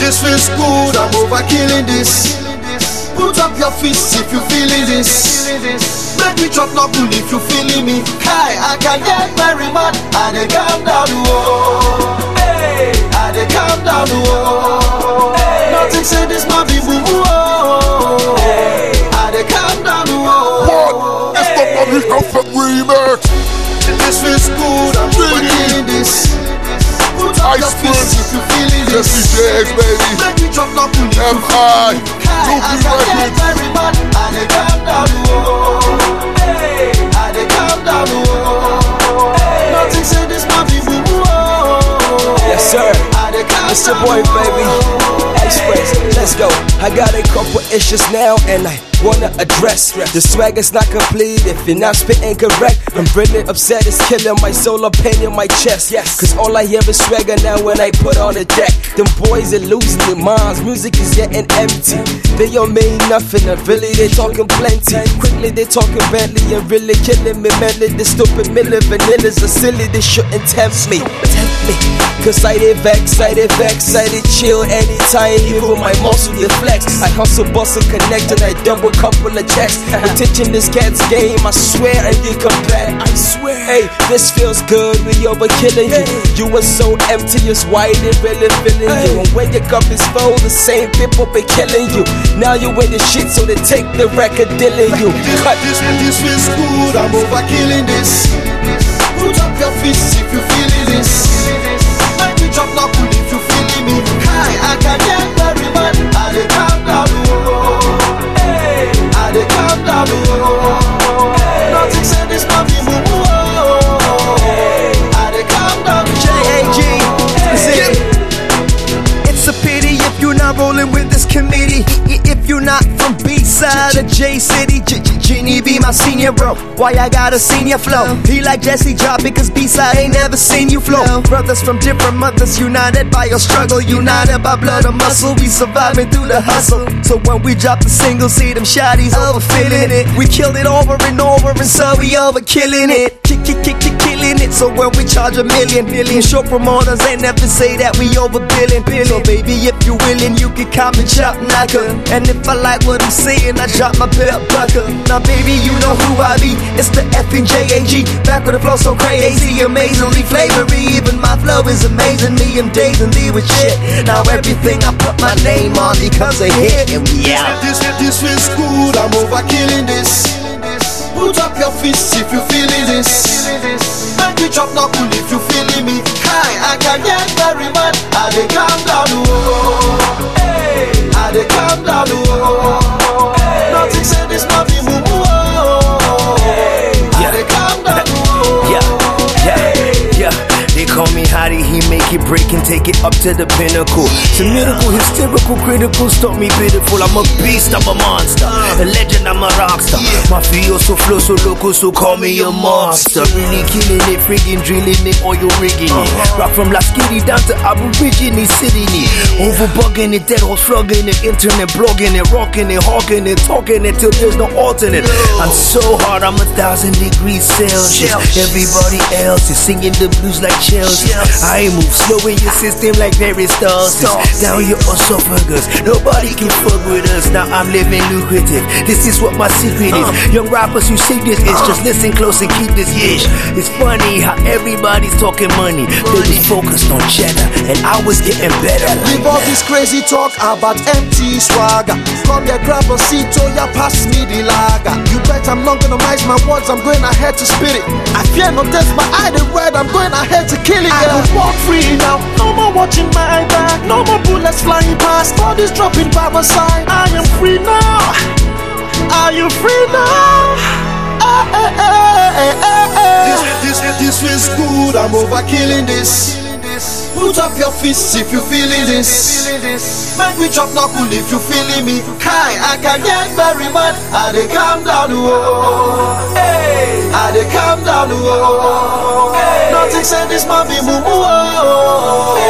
This feels good, I'm over killing this. Put up your fists if you feeling this. Make me drop knuckle if you feeling me. Kai, I can get very mad. I dey calm down, whoa. Hey, I dey calm down, whoa. Hey. Nothing say this might be boo boo. Hey, I dey calm down, whoa. What? It's the Bobby Comfort remix. This feels good, I'm over killing this. Put up your fists if you feeling this. Jesse Jags, baby. Make me drop knuckle if you M.I. feeling me. Kai, I can get very mad. I dey calm down, whoa. Hey, I dey calm down, whoa. Nothing say this might be boo boo. Yes, sir. It's your boy, baby. Express, let's go. I got a couple issues now, and I wanna address. The swagger's not complete if you're not spitting correct. I'm really upset, it's killing my soul, a pain in my chest. Cause all I hear is swagger now when I put on the deck. Them boys are losing their minds, music is getting empty. They don't mean nothing, and really they talking plenty. Quickly they talking Bentley and really killing me mentally. The stupid Miller vanillas are silly, they shouldn't tempt me. Cause I did vex, I did chill anytime, even my muscle they flex. I hustle, bustle, connect, and I double couple of checks. I'm teaching this cat's game, I swear, and you come back. I swear. Hey, this feels good, we over killing you. You were so empty, it's why they really feeling you. And when your cup is full, the same people be killing you. Now you in the shit, so they take the record dealing you. Cut. This feels good, I'm over killing this. Put up your fists if you feeling this. Make me drop knuckle if you feeling me. Hi, I can get very mad. I dey calm down, whoa. Hey, I dey calm down, whoa. Nothing say this might be boo boo. Hey, I dey calm down, J.A.G. It's a pity if you're not rolling with this committee. If you're not from B-side of J-City, Genie be my senior, bro. Why I got a senior flow? He like Jesse drop it, cause B-side ain't never seen you flow. Brothers from different mothers, united by your struggle, united by blood and muscle. We surviving through the hustle. So when we drop the single, see them shotties over feeling it. We killed it over and over, and so we over killing it. Killing it. So when we charge a million, show promoters ain't never say that we over billing. So baby, if you willing, you can come and chop knocker. And if I like what I'm saying, I drop my belt buckle. Now baby, you know who I be. It's the F.N. J.A.G. Back with the flow so crazy, amazingly flavory. Even my flow is amazing me, I'm dazingly with shit. Now everything I put my name on because I hit, and we out. This feels good, I'm over killing this. Put up your fists if you feeling this. Make me drop knuckle if you feeling me. Hi, I can get very mad. I dey calm down, whoa. Hey, I dey calm down, whoa. Nothing say this might be boo boo. I dey calm down, whoa. They call me Hottie, he make it break and take it up to the pinnacle. It's a miracle, hysterical, critical, stop me pitiful. I'm a beast, I'm a monster, a legend, I'm a rockstar. My so flow, so local, so call me a monster. Really killing it, friggin' drilling it, oil rigging it. Rock from Las Kitty down to Aborigine City. Over bugging it, dead horse flogging it, internet blogging it, rocking it, hawking it, talking it till there's no alternate. I'm so hard, I'm 1,000 degrees Celsius. Everybody else is singing the blues like Chelsea. I move slow in your system like peristalsis. Down your esophagus, nobody can fuck with us. Now I'm living lucrative, this is what my secret is. Young rappers who say this is just listen close and keep this ish. It's funny how everybody's talking money, they was focused on cheddar, and I was getting better. Leave all this crazy talk about empty swagger. Come here, grab a seat, oh yeah, pass me the lager. You bet I'm not gonna mince my words, I'm going ahead to spit it. I fear no test, my eye the word, I'm going ahead to kill it. I don't walk free now, no more watching my back, no more bullets flying past, bodies dropping by my side. I am free now. Are you free now? This feels good, I'm over killing this. Put up your fists if you feeling this. Make me drop knuckle if you feeling me. Hi, I can get very mad. I dey calm down, whoa. Hey, I dey calm down, whoa. Hey. Nothing say this might be boo boo.